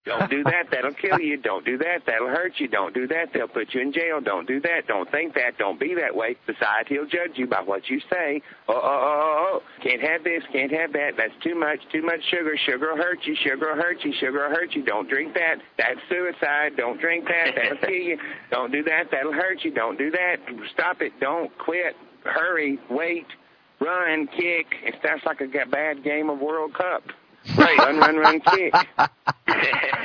Don't do that. That'll kill you. Don't do that. That'll hurt you. Don't do that. They'll put you in jail. Don't do that. Don't think that. Don't be that way. Besides, he'll judge you by what you say. Can't have this. Can't have that. That's too much. Too much sugar. Sugar will hurt you. Sugar will hurt you. Sugar will hurt you. Don't drink that. That's suicide. Don't drink that. That'll kill you. Don't do that. That'll hurt you. Don't do that. Stop it. Don't quit. Hurry. Wait. Run. Kick. It sounds like a bad game of World Cup. Right. Run, kick.